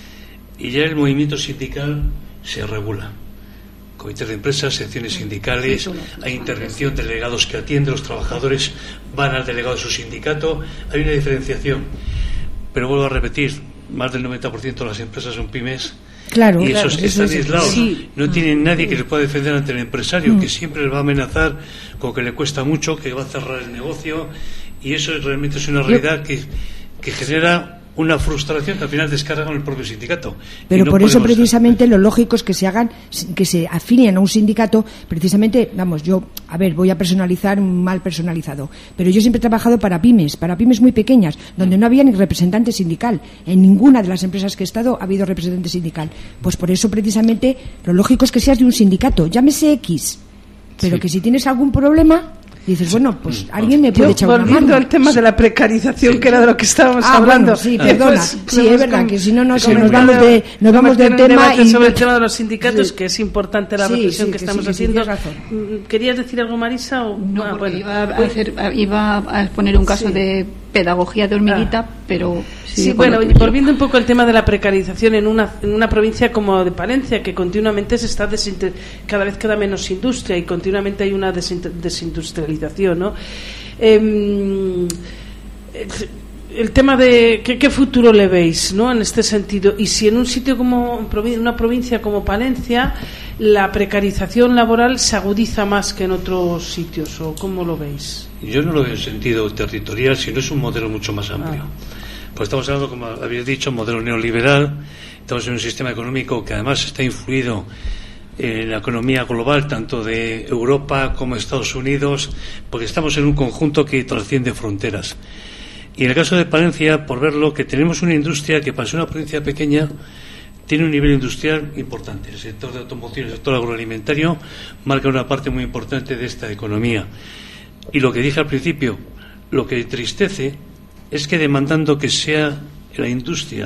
y ya el movimiento sindical se regula. Comités de empresas, secciones sindicales, hay intervención, delegados que atienden, los trabajadores van al delegado de su sindicato, hay una diferenciación. Pero vuelvo a repetir, más del noventa por ciento de las empresas son pymes. Claro, y esos claro, que están eso, aislados sí. no tienen nadie que les pueda defender ante el empresario, mm. que siempre les va a amenazar con que le cuesta mucho, que va a cerrar el negocio, y eso realmente es una realidad que, que genera una frustración que al final descarga en el propio sindicato. Pero no por eso precisamente hacer. Lo lógico es que se hagan, que se afilien a un sindicato, precisamente, vamos, yo, a ver, voy a personalizar mal personalizado, pero yo siempre he trabajado para pymes, para pymes muy pequeñas, donde no había ni representante sindical. En ninguna de las empresas que he estado ha habido representante sindical. Pues por eso precisamente lo lógico es que seas de un sindicato, llámese X, pero sí. Que si tienes algún problema, dices, bueno, pues alguien me puede Yo, echar una mano. Volviendo al tema de la precarización, sí. Que era de lo que estábamos ah, hablando. Bueno, sí, perdona. Pues, sí, es verdad, que si no nos, sí, nos vamos, de, nos vamos del tema. Y sobre el tema de los sindicatos, sí. Que es importante la sí, reflexión sí, que, que estamos sí, que haciendo. Sí, ¿Querías decir algo, Marisa? O? No, ah, porque bueno. iba, a hacer, iba a poner un caso sí. de pedagogía de hormiguita, ah. pero... Sí, sí bueno, y volviendo un poco al tema de la precarización en una, en una provincia como de Palencia, que continuamente se está desinter... cada vez queda menos industria y continuamente hay una desinter... desindustrialización, ¿no? Eh, el tema de ¿qué, qué futuro le veis, ¿no? En este sentido, y si en un sitio como en una provincia como Palencia la precarización laboral se agudiza más que en otros sitios, o cómo lo veis. Yo no lo veo en sentido territorial, sino es un modelo mucho más amplio. Ah. Pues estamos hablando, como habéis dicho, modelo neoliberal. Estamos en un sistema económico que además está influido en la economía global, tanto de Europa como Estados Unidos, porque estamos en un conjunto que trasciende fronteras. Y en el caso de Palencia, por verlo, que tenemos una industria que, para ser una provincia pequeña, tiene un nivel industrial importante. El sector de automoción, el sector agroalimentario, marca una parte muy importante de esta economía. Y lo que dije al principio, lo que entristece es que demandando que sea la industria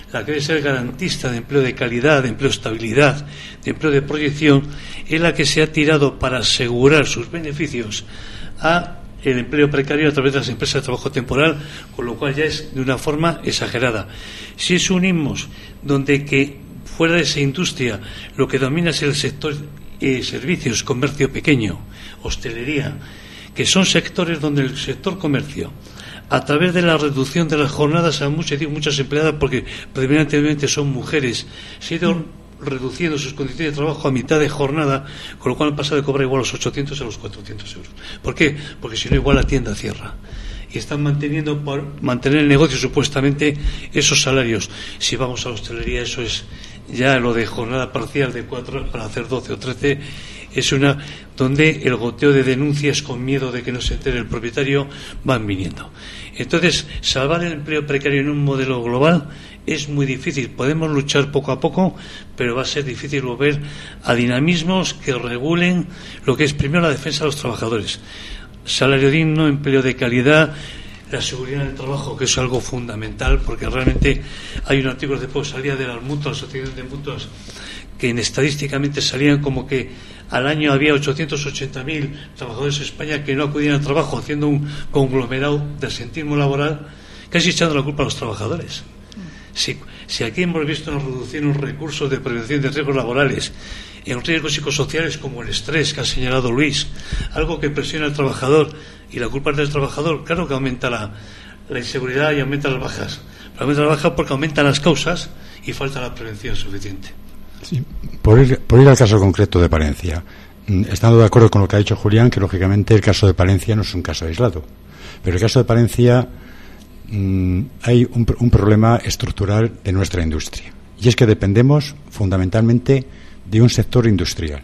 la que debe ser garantista de empleo de calidad, de empleo de estabilidad, de empleo de proyección, es la que se ha tirado para asegurar sus beneficios a el empleo precario a través de las empresas de trabajo temporal, con lo cual ya es de una forma exagerada. Si eso unimos donde que fuera de esa industria lo que domina es el sector eh, servicios, comercio pequeño, hostelería, que son sectores donde el sector comercio, a través de la reducción de las jornadas, a muchas, digo, muchas empleadas, porque predominantemente son mujeres, se ha ido reduciendo sus condiciones de trabajo a mitad de jornada, con lo cual han pasado de cobrar igual los ochocientos a los cuatrocientos euros. ¿Por qué? Porque si no, igual la tienda cierra. Y están manteniendo, por mantener el negocio, supuestamente, esos salarios. Si vamos a la hostelería, eso es ya lo de jornada parcial de cuatro horas para hacer doce o trece, es una donde el goteo de denuncias con miedo de que no se entere el propietario van viniendo. Entonces, salvar el empleo precario en un modelo global es muy difícil. Podemos luchar poco a poco, pero va a ser difícil volver a dinamismos que regulen lo que es primero la defensa de los trabajadores. Salario digno, empleo de calidad, la seguridad del trabajo, que es algo fundamental, porque realmente hay un artículo de poco salía de las mutuas, la asociación de mutuas, que en estadísticamente salían como que al año había ochocientos ochenta mil trabajadores en España que no acudían al trabajo, haciendo un conglomerado de asentismo laboral, casi echando la culpa a los trabajadores. Si, si aquí hemos visto una reducción en los recursos de prevención de riesgos laborales, en riesgos psicosociales como el estrés que ha señalado Luis, algo que presiona al trabajador y la culpa es del trabajador, claro que aumenta la, la inseguridad y aumenta las bajas. Pero aumenta las bajas porque aumentan las causas y falta la prevención suficiente. Sí, por ir, por ir al caso concreto de Palencia, estando de acuerdo con lo que ha dicho Julián, que lógicamente el caso de Palencia no es un caso aislado, pero el caso de Palencia mmm, hay un, un problema estructural de nuestra industria, y es que dependemos fundamentalmente de un sector industrial.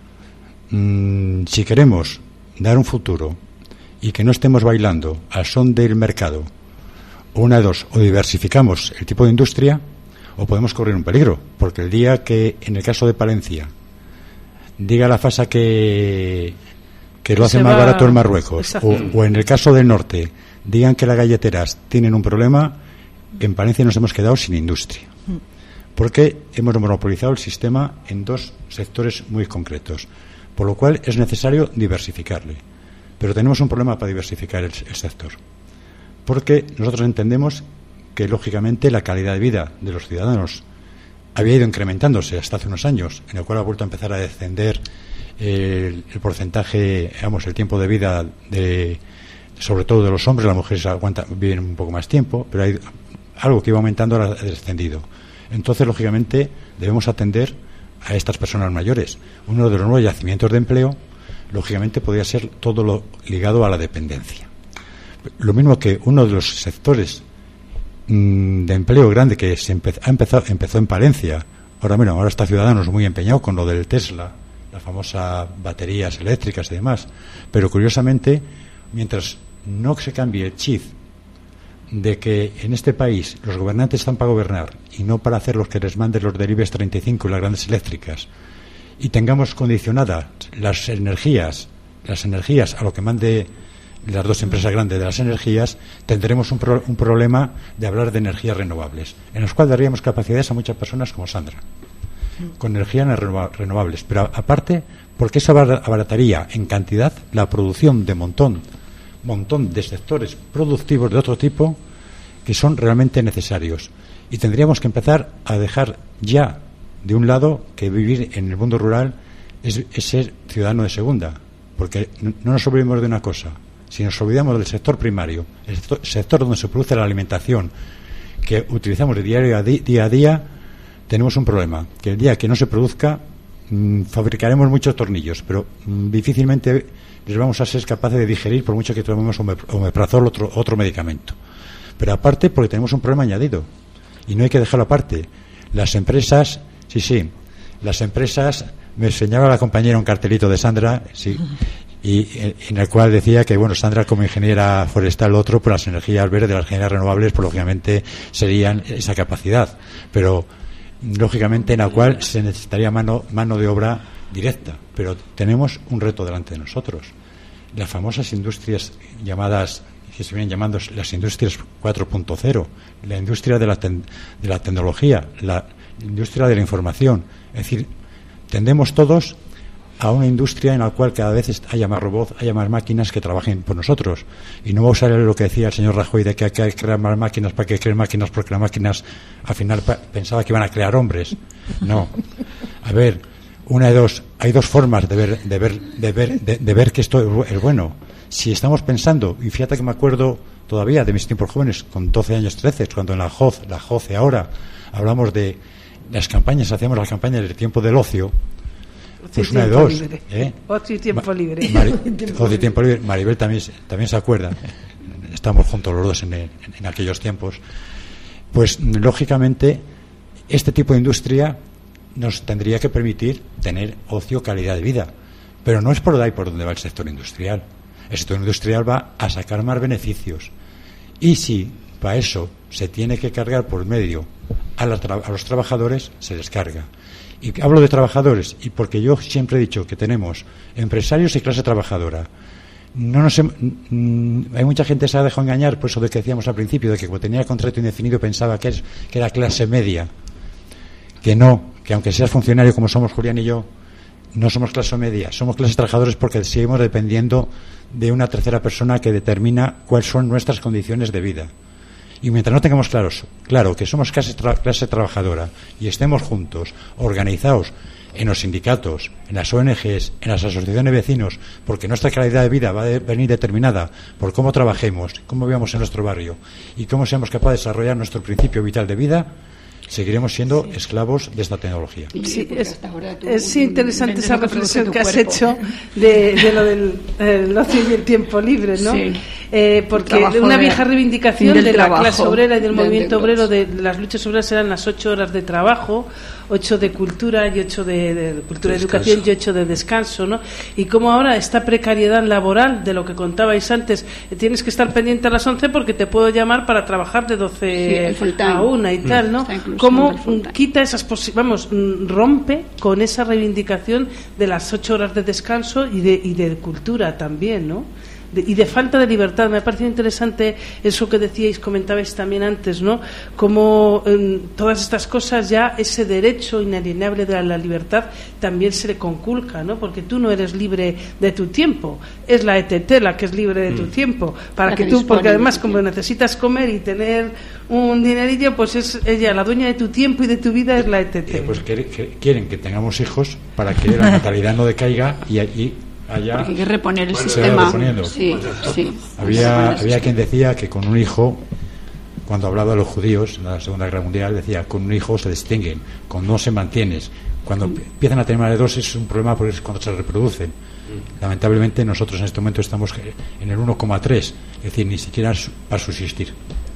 Mm, si queremos dar un futuro y que no estemos bailando al son del mercado, o una de dos, o diversificamos el tipo de industria, o podemos correr un peligro, porque el día que, en el caso de Palencia, diga la FASA que, que lo hace más barato en Marruecos, o, o en el caso del norte, digan que las galleteras tienen un problema, en Palencia nos hemos quedado sin industria. Porque hemos monopolizado el sistema en dos sectores muy concretos, por lo cual es necesario diversificarle. Pero tenemos un problema para diversificar el, el sector, porque nosotros entendemos que, lógicamente, la calidad de vida de los ciudadanos había ido incrementándose hasta hace unos años, en el cual ha vuelto a empezar a descender el, el porcentaje, digamos, el tiempo de vida, de, sobre todo de los hombres. Las mujeres aguantan, viven un poco más tiempo, pero hay algo que iba aumentando, ahora ha descendido. Entonces, lógicamente, debemos atender a estas personas mayores. Uno de los nuevos yacimientos de empleo, lógicamente, podría ser todo lo ligado a la dependencia. Lo mismo que uno de los sectores mmm, de empleo grande que se empe- ha empezado, empezó en Palencia. Ahora, bueno, ahora está Ciudadanos muy empeñado con lo del Tesla, las famosas baterías eléctricas y demás. Pero, curiosamente, mientras no se cambie el chip de que en este país los gobernantes están para gobernar y no para hacer los que les manden los del IBEX treinta y cinco y las grandes eléctricas, y tengamos condicionadas las energías las energías a lo que mande las dos empresas grandes de las energías, tendremos un, pro, un problema de hablar de energías renovables, en los cuales daríamos capacidades a muchas personas como Sandra, con energías renovables. Pero aparte, porque eso abarataría en cantidad la producción de montón montón de sectores productivos de otro tipo que son realmente necesarios, y tendríamos que empezar a dejar ya de un lado que vivir en el mundo rural es, es ser ciudadano de segunda, porque no, no nos olvidemos de una cosa: si nos olvidamos del sector primario, el sector, sector donde se produce la alimentación que utilizamos de diario a di, día a día, tenemos un problema, que el día que no se produzca mmm, fabricaremos muchos tornillos, pero mmm, difícilmente les vamos a ser capaces de digerir, por mucho que tomemos omeprazol, otro, otro medicamento. Pero aparte, porque tenemos un problema añadido, y no hay que dejarlo aparte. Las empresas, sí, sí, las empresas, me enseñaba la compañera un cartelito de Sandra, sí, y en el cual decía que, bueno, Sandra como ingeniera forestal, otro, pues las energías verdes, las energías renovables, pues lógicamente serían esa capacidad, pero lógicamente en la cual se necesitaría mano, mano de obra directa. Pero tenemos un reto delante de nosotros. Las famosas industrias llamadas que se vienen llamando las industrias cuatro punto cero, la industria de la, ten, de la tecnología, la industria de la información. Es decir, tendemos todos a una industria en la cual cada vez haya más robots, haya más máquinas que trabajen por nosotros. Y no va a usar lo que decía el señor Rajoy de que hay que crear más máquinas para que creen máquinas, porque las máquinas al final pa- pensaba que iban a crear hombres. No. A ver, una de dos, hay dos formas de ver, de ver, de ver, de, de ver que esto es bueno. Si estamos pensando, y fíjate que me acuerdo todavía de mis tiempos jóvenes, con doce años, trece, cuando en la J O C, la J O C E ahora, hablamos de las campañas, hacíamos las campañas del tiempo del ocio. Pues una de dos, ¿eh? Ocio y tiempo libre. Mari- Ocio y tiempo libre. Maribel también, también se acuerda. Estamos juntos los dos en, en, en aquellos tiempos. Pues, lógicamente, este tipo de industria nos tendría que permitir tener ocio, calidad de vida. Pero no es por ahí por donde va el sector industrial. El sector industrial va a sacar más beneficios. Y si para eso se tiene que cargar por medio a, la tra- a los trabajadores, se les carga. Y hablo de trabajadores, y porque yo siempre he dicho que tenemos empresarios y clase trabajadora. No nos hem- mm, hay mucha gente que se ha dejado engañar por eso de que decíamos al principio, de que cuando tenía contrato indefinido pensaba que, es, que era clase media. Que no, que aunque seas funcionario como somos Julián y yo, no somos clase media, somos clases trabajadores porque seguimos dependiendo de una tercera persona que determina cuáles son nuestras condiciones de vida. Y mientras no tengamos claros, claro que somos clase, tra- clase trabajadora y estemos juntos, organizados en los sindicatos, en las O N Ges, en las asociaciones de vecinos, porque nuestra calidad de vida va a de- venir determinada por cómo trabajemos, cómo vivamos en nuestro barrio y cómo seamos capaces de desarrollar nuestro principio vital de vida, seguiremos siendo sí. esclavos de esta tecnología. Sí, es, es interesante esa reflexión que has cuerpo. hecho de, de lo del el ocio y el tiempo libre, ¿no? Sí. Eh, porque una vieja reivindicación de trabajo, la clase obrera y del movimiento de obrero de, de las luchas obreras eran las ocho horas de trabajo, ocho de cultura y ocho de, de cultura y educación y ocho de descanso, ¿no? Y como ahora esta precariedad laboral de lo que contabais antes, tienes que estar pendiente a las once porque te puedo llamar para trabajar de doce sí, a una y mm. tal, ¿no? Cómo quita esas posi- vamos, rompe con esa reivindicación de las ocho horas de descanso y de, y de cultura también, ¿no? De, y de falta de libertad. Me ha parecido interesante eso que decíais, comentabais también antes, ¿no? Como en todas estas cosas ya ese derecho inalienable de la libertad también se le conculca, ¿no? Porque tú no eres libre de tu tiempo, es la E T T la que es libre de tu mm. tiempo, para la que tú, porque además como necesitas comer y tener un dinerillo, pues es ella la dueña de tu tiempo y de tu vida, es la E T T. Eh, pues que, que, quieren que tengamos hijos para que la natalidad no decaiga y allí allá porque hay que reponer el sistema. Sí, sí. Había, había quien decía que con un hijo, cuando hablaba de los judíos en la Segunda Guerra Mundial, decía con un hijo se distinguen, con dos se mantienes. Cuando mm. empiezan a tener más de dos es un problema porque es cuando se reproducen. Mm. Lamentablemente nosotros en este momento estamos en el uno coma tres, es decir, ni siquiera para subsistir.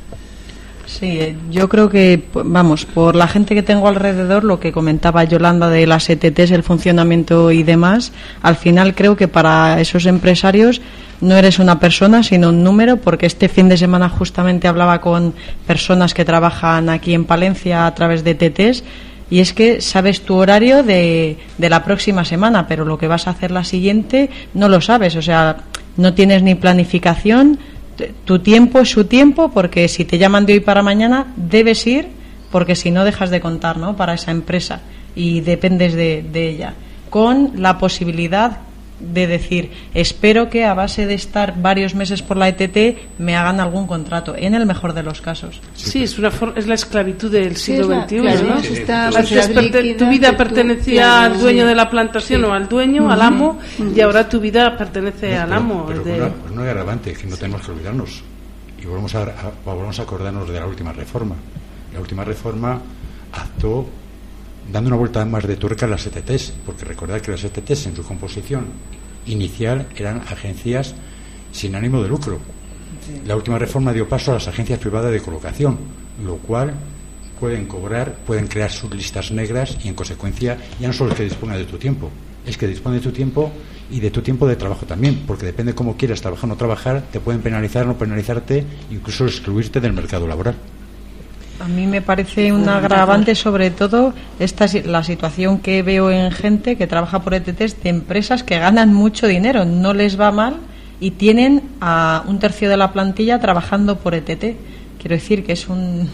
Sí, yo creo que, vamos, por la gente que tengo alrededor, lo que comentaba Yolanda de las E T Tes, el funcionamiento y demás, al final creo que para esos empresarios no eres una persona, sino un número, porque este fin de semana justamente hablaba con personas que trabajan aquí en Palencia a través de E T Tes, y es que sabes tu horario de, de la próxima semana, pero lo que vas a hacer la siguiente no lo sabes, o sea, no tienes ni planificación. Tu tiempo es su tiempo, porque si te llaman de hoy para mañana debes ir, porque si no dejas de contar, ¿no?, para esa empresa y dependes de, de ella, con la posibilidad de decir espero que a base de estar varios meses por la E T T me hagan algún contrato, en el mejor de los casos. Sí, es una for- es la esclavitud del siglo sí, veintiuno, claro, ¿no? Sí, está, Antes perte- tu vida pertenecía claro, al dueño sí. de la plantación sí. o al dueño, uh-huh. al amo, uh-huh. y ahora tu vida pertenece no, al pero, amo. Pero de... no, pues no es agravante, que no tenemos que olvidarnos. Y volvemos a, a, volvemos a acordarnos de la última reforma. La última reforma actuó dando una vuelta más de tuerca a las E T Tes, porque recordad que las E T Tes en su composición inicial eran agencias sin ánimo de lucro. Sí. La última reforma dio paso a las agencias privadas de colocación, lo cual pueden cobrar, pueden crear sus listas negras y en consecuencia ya no solo es que dispone de tu tiempo, es que dispone de tu tiempo y de tu tiempo de trabajo también, porque depende de cómo quieras trabajar o no trabajar, te pueden penalizar o no penalizarte, incluso excluirte del mercado laboral. A mí me parece un agravante, sobre todo esta la situación que veo en gente que trabaja por E T Tes de empresas que ganan mucho dinero, no les va mal y tienen a un tercio de la plantilla trabajando por E T T. Quiero decir que es un...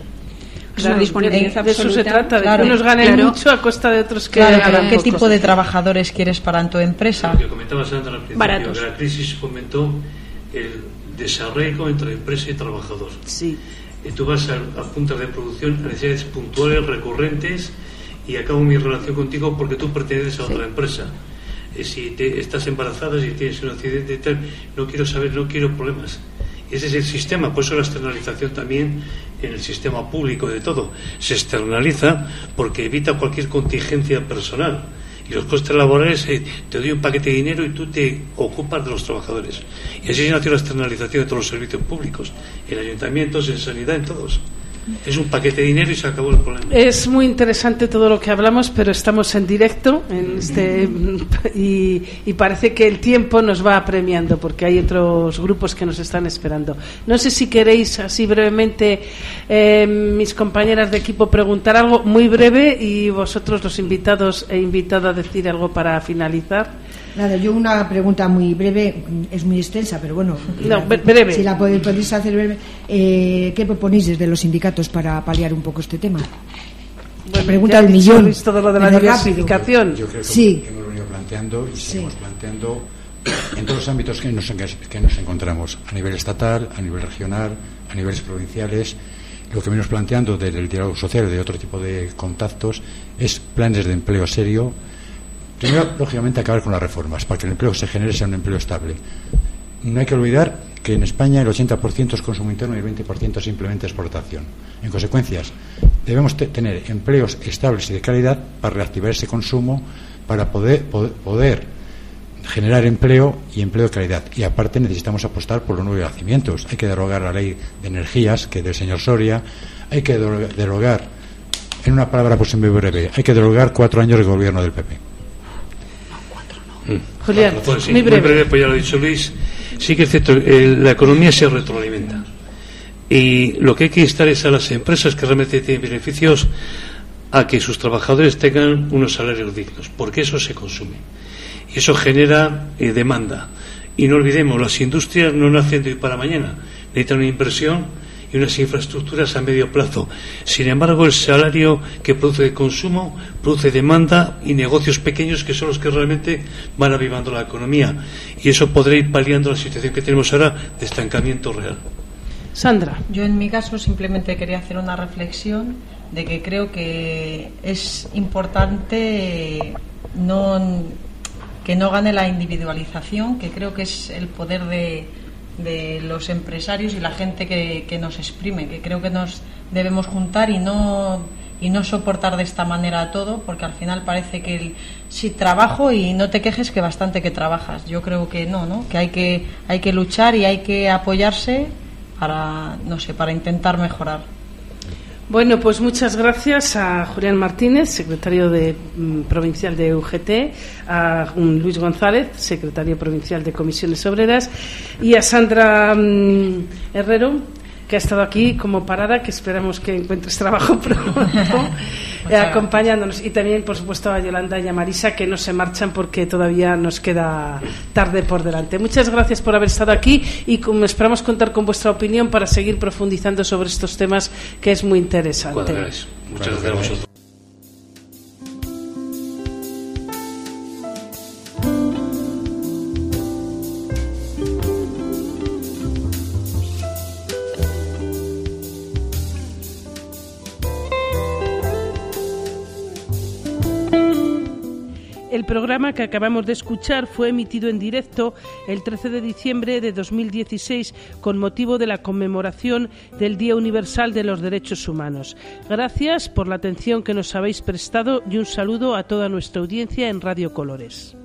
Es una disponibilidad de eso se trata, de claro, que unos ganen claro. mucho a costa de otros que Claro, ganan pero ¿qué poco. tipo de trabajadores quieres para tu empresa? Lo que comentaba Sandra al principio, Baratos. que la crisis fomentó el desarraigo entre empresa y trabajador. Sí. Y tú vas a, a puntas de producción, a necesidades puntuales, recurrentes, y acabo mi relación contigo porque tú perteneces a otra empresa. Eh, si te, estás embarazada, si tienes un accidente y tal, no quiero saber, no quiero problemas. Ese es el sistema, por eso la externalización también en el sistema público de todo. Se externaliza porque evita cualquier contingencia personal. Y los costes laborales, eh, te doy un paquete de dinero y tú te ocupas de los trabajadores. Y así se nació la externalización de todos los servicios públicos, en ayuntamientos, en sanidad, en todos. Es un paquete de dinero y se acabó el problema. Es muy interesante todo lo que hablamos, pero estamos en directo en este y, y parece que el tiempo nos va apremiando porque hay otros grupos que nos están esperando. No sé si queréis así brevemente, eh, mis compañeras de equipo, preguntar algo muy breve y vosotros, los invitados e invitadas, decir algo para finalizar. Nada, yo una pregunta muy breve, es muy extensa, pero bueno, No, la, breve. si la podéis, podéis hacer breve. Eh, ¿Qué proponéis desde los sindicatos para paliar un poco este tema? Bueno, la pregunta ya del habéis millón. visto todo lo de la Pero diversificación. Yo creo que Sí. hemos venido planteando y Sí. seguimos planteando en todos los ámbitos que nos, que nos encontramos, a nivel estatal, a nivel regional, a niveles provinciales. Lo que venimos planteando del diálogo social y de otro tipo de contactos es planes de empleo serio. Primero, lógicamente, acabar con las reformas para que el empleo que se genere sea un empleo estable. No hay que olvidar que en España el ochenta por ciento es consumo interno y el veinte por ciento simplemente exportación. En consecuencias, debemos te- tener empleos estables y de calidad para reactivar ese consumo, para poder, poder, poder generar empleo y empleo de calidad. Y aparte necesitamos apostar por los nuevos yacimientos. Hay que derogar la ley de energías, que del señor Soria. Hay que derogar, derogar en una palabra pues muy breve, hay que derogar cuatro años de gobierno del P P. Julián, Pues sí, muy breve. pues ya lo ha dicho Luis. Sí que es cierto, eh, la economía se retroalimenta. Y lo que hay que instar es a las empresas que realmente tienen beneficios a que sus trabajadores tengan unos salarios dignos, porque eso se consume. Y eso genera eh, demanda. Y no olvidemos, las industrias no nacen de hoy para mañana. Necesitan una inversión y unas infraestructuras a medio plazo. Sin embargo, el salario que produce de consumo produce demanda y negocios pequeños que son los que realmente van avivando la economía. Y eso podrá ir paliando la situación que tenemos ahora de estancamiento real. Sandra. Yo en mi caso simplemente quería hacer una reflexión de que creo que es importante no, que no gane la individualización, que creo que es el poder de, de los empresarios y la gente que, que nos exprime, que creo que nos debemos juntar y no y no soportar de esta manera todo, porque al final parece que el, si trabajo y no te quejes que bastante que trabajas. Yo creo que no, ¿no? Que hay que hay que luchar y hay que apoyarse para, no sé, para intentar mejorar. Bueno, pues muchas gracias a Julián Martínez, secretario de, mm, provincial de U G T, a um, Luis González, secretario provincial de Comisiones Obreras, y a Sandra mm, Herrero, que ha estado aquí como parada, que esperamos que encuentres trabajo pronto, eh, acompañándonos. Y también, por supuesto, a Yolanda y a Marisa, que no se marchan porque todavía nos queda tarde por delante. Muchas gracias por haber estado aquí y como esperamos contar con vuestra opinión para seguir profundizando sobre estos temas, que es muy interesante. Cuando queráis. Muchas gracias a vosotros. El programa que acabamos de escuchar fue emitido en directo el trece de diciembre de dos mil dieciséis con motivo de la conmemoración del Día Universal de los Derechos Humanos. Gracias por la atención que nos habéis prestado y un saludo a toda nuestra audiencia en Radio Colores.